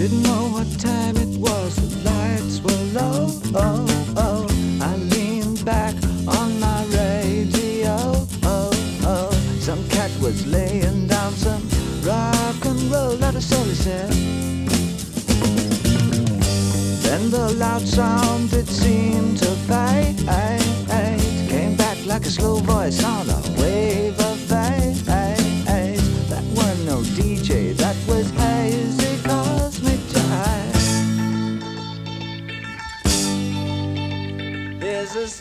Didn't know what time it was, the lights were low. Oh, oh. I leaned back on my radio. Oh, oh. Some cat was laying down some rock and roll, that is all he said. Then the loud sound, it seemed to fade. Came back like a slow voice on a wave of bass. That weren't no DJ, that was hazy cosmic jive. There's a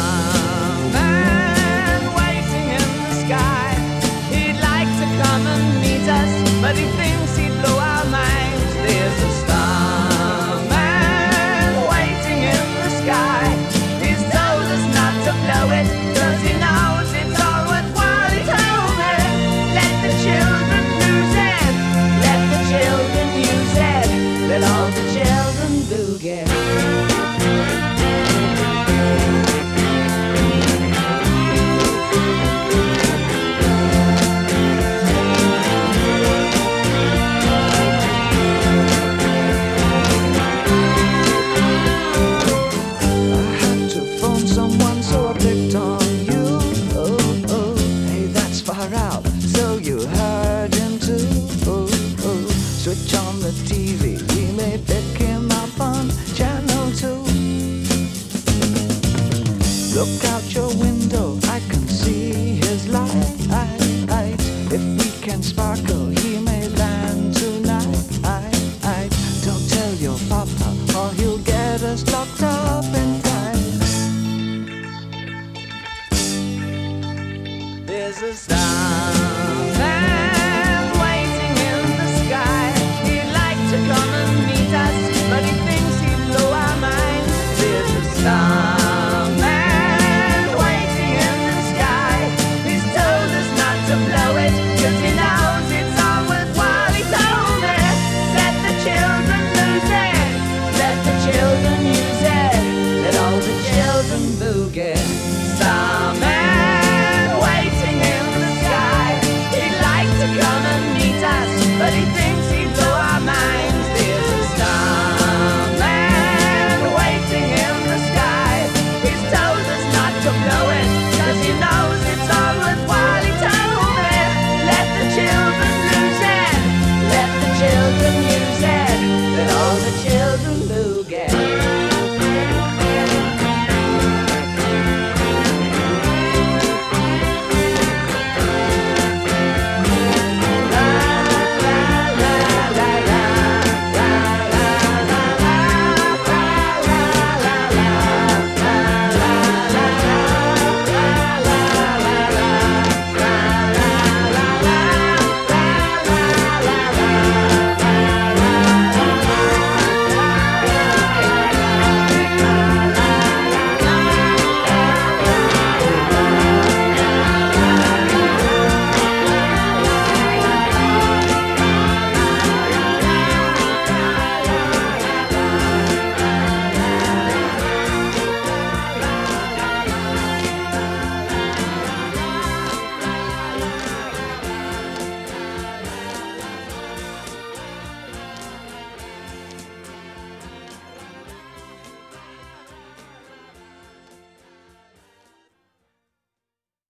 starman waiting in the sky. He'd like to come and meet us, but he thinks he'd blow our minds. There's a starman waiting in the sky. He's told us not to blow it, 'cause he knows it's all worthwhile. He told me, let the children lose it, let the children use it, let all the children boogie. Switch on the TV, we may pick him up on channel 2. Look out your window, I can see his light. If we can sparkle, he may land tonight. Don't tell your papa, or he'll get us locked up in time. There's a star